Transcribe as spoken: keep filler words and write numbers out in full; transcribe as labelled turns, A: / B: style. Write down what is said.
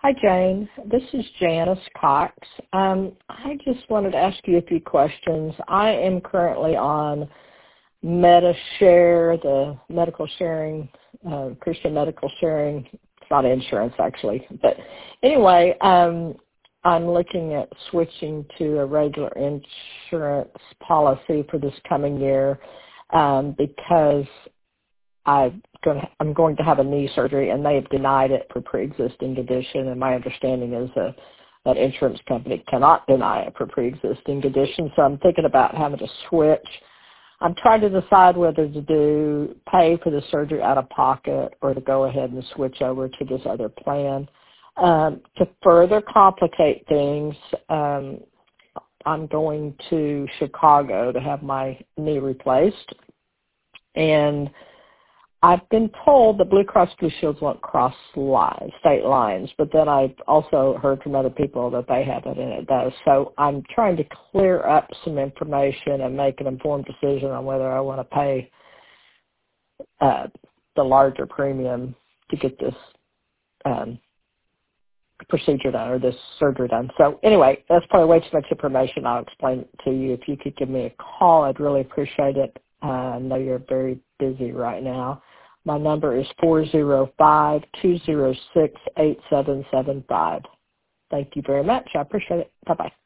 A: Hi, Jane. This is Janice Cox. Um, I just wanted to ask you a few questions. I am currently on MediShare, the medical sharing, uh, Christian medical sharing. It's not insurance, actually. But anyway, um, I'm looking at switching to a regular insurance policy for this coming year um, because I going to, I'm going to have a knee surgery, and they have denied it for pre-existing condition. And my understanding is a, that insurance company cannot deny it for pre-existing condition. So I'm thinking about having to switch. I'm trying to decide whether to do pay for the surgery out of pocket or to go ahead and switch over to this other plan. Um, to further complicate things, um, I'm going to Chicago to have my knee replaced, and I've been told that Blue Cross Blue Shields won't cross lines, state lines, but then I've also heard from other people that they have it and it does. So I'm trying to clear up some information and make an informed decision on whether I want to pay uh, the larger premium to get this um, procedure done or this surgery done. So anyway, that's probably way too much information. I'll explain it to you. If you could give me a call, I'd really appreciate it. Uh, I know you're very busy right now. My number is four zero five, two zero six, eight seven seven five. Thank you very much. I appreciate it. Bye-bye.